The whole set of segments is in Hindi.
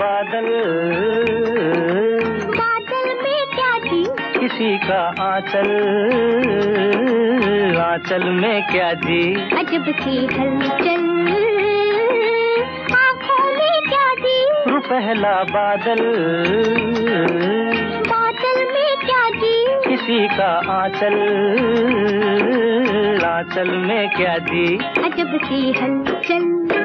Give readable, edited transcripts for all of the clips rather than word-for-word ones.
बादल, बादल में क्या जी? किसी का आंचल, आंचल में क्या जी? अजब सी हलचल, आँखों में क्या जी? पहला बादल, बादल में क्या जी? किसी का आंचल, आंचल में क्या जी? अजब सी हलचल।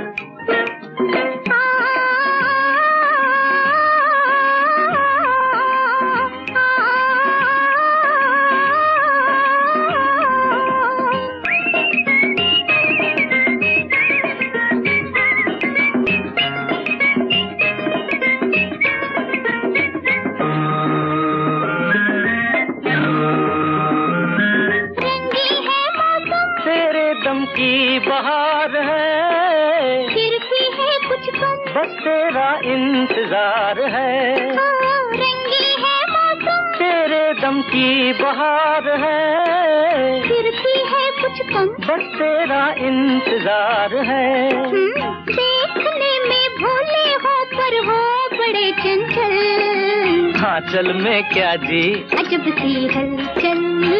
दम की बहार है, फिर भी है कुछ कम, बस तेरा इंतजार है। रंगी है मौसम, तेरे दम की बहार है, फिर भी है कुछ कम, बस तेरा इंतजार है। देखने में भोले हो पर हो बड़े चंचल, आंचल में क्या जी? अजब सी हलचल,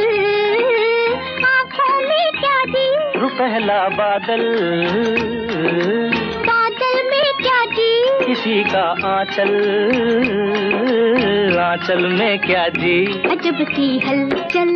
आँखों में क्या जी? पहला बादल, बादल में क्या जी? किसी का आंचल, आंचल में क्या जी? अजब सी हलचल।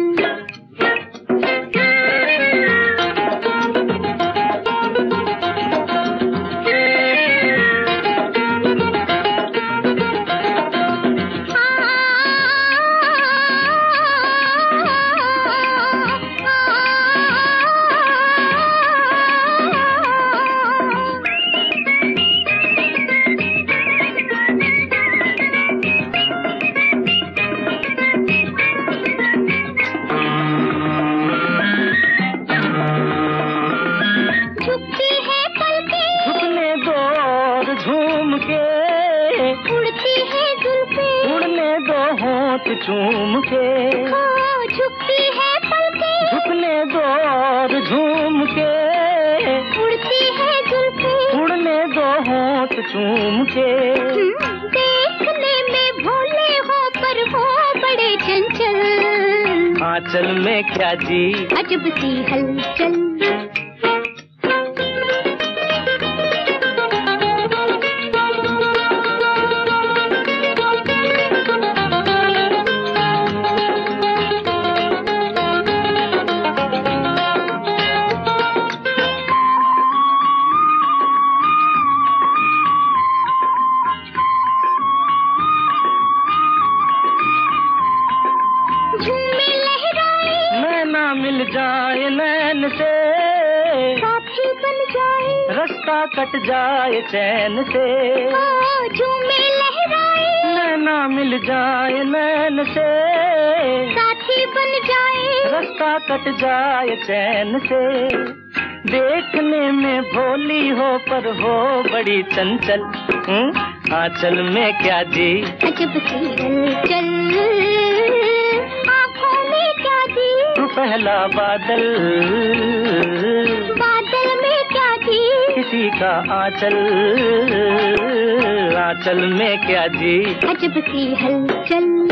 उड़ती है जुल्फें, उड़ने दो होंठ चूम के, झुकती है पलकें, झुकने दो और झूम के, उड़ती है जुल्फें, उड़ने दो होंठ चूम के। देखने में भोले हो पर हो बड़े चंचल, आंचल में क्या जी? अजब सी हलचल। नैना मिल जाए नैन से, साथी बन जाए, रास्ता कट जाए चैन से। झूमे लहराए, नैना मिल जाए नैन से, साथी बन जाए, रास्ता कट जाए चैन से। देखने में भोली हो पर हो बड़ी चंचल, आंचल में क्या जी? अजब सी हलचल, आँखों में क्या जी? पहला बादल, बादल में क्या जी? किसी का आंचल, आंचल में क्या जी? अजब सी हलचल।